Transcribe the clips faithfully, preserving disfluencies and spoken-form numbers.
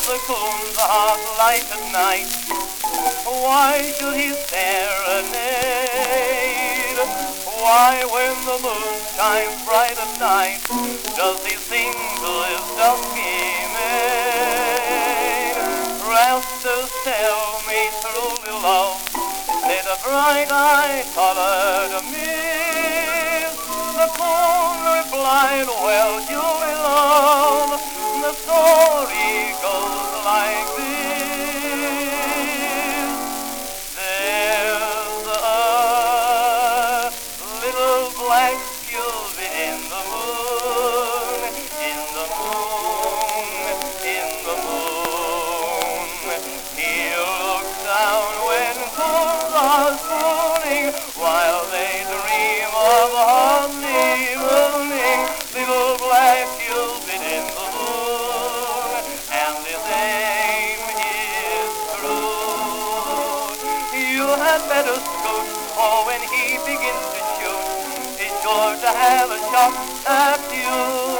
the coon's heart light at night? Why should he serenade? Why, when the moon shines bright at night, does he sing to his dusky maid? Rastas, tell me truly, love, said a bright-eyed colored miss. The coon replied, well, Julie, love, the story goes like this. There's a little black Cupid in the moon, in the moon, in the moon. He looks down when coons are spooning, while they dream of honeymooning. Little black Cupid in the moon, and his aim is true. You had better scoot, for when he begins to shoot, he's sure to have a shot at you.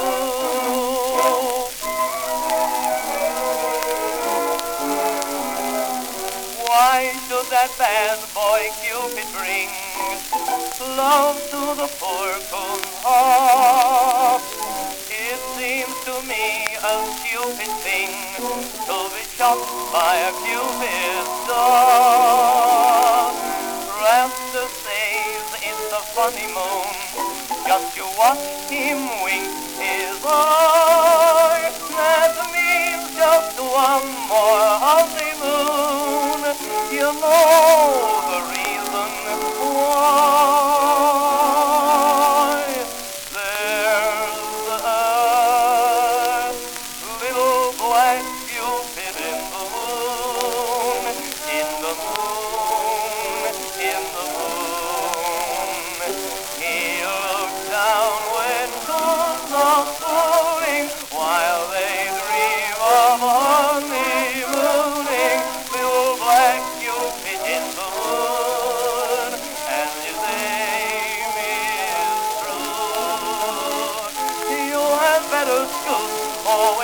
Why should that bad boy Cupid bring love to the poor coon's heart? It seems to me a stupid thing to be shot by a Cupid star. Rastas says it's a funny moon, just you watch him wink his eye. That means just one more honeymoon. You know the reason why. There's a little black Cupid in the moon, in the moon, in the moon. He looks down when coons are spooning, while they dream of honeymooning. Little black Cupid in the moon, and his aim is true. You had better scoot, or